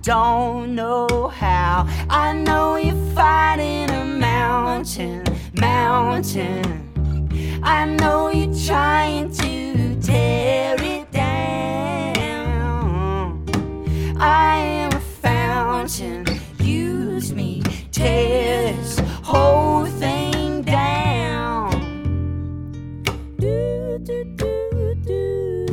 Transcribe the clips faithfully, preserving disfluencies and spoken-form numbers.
don't know how. I know you're fighting a mountain, mountain. I know you're trying to tear it down. I am a fountain, use me, tear this whole thing down. Do, do, do, do.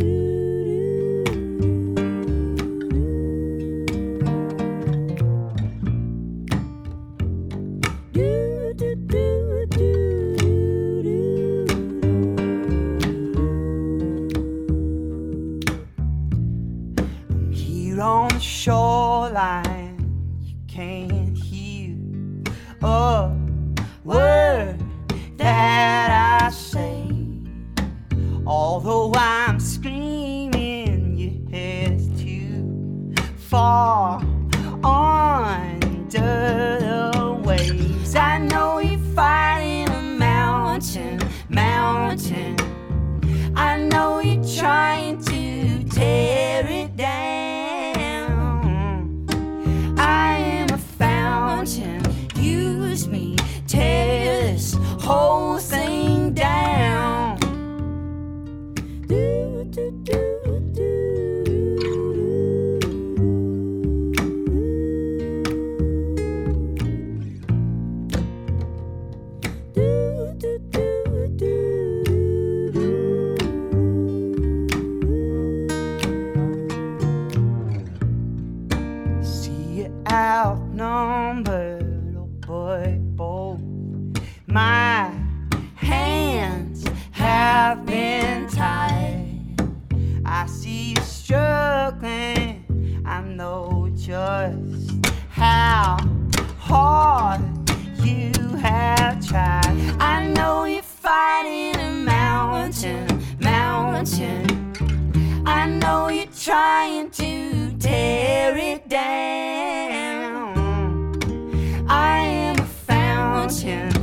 On the shoreline, you can't hear a word that I say. Although I'm screaming, your head is too far under the waves. I know you're fighting a mountain, mountain. I know you're trying to tear it down. Use me, tear this whole thing down. Do, do, do, do. Do, do, do, do. See you outnumbered, boy, both my hands have been tied. I see you struggling, I know just how hard you have tried. I know you're fighting a mountain, mountain. I know you're trying to tear it down. I am a fountain,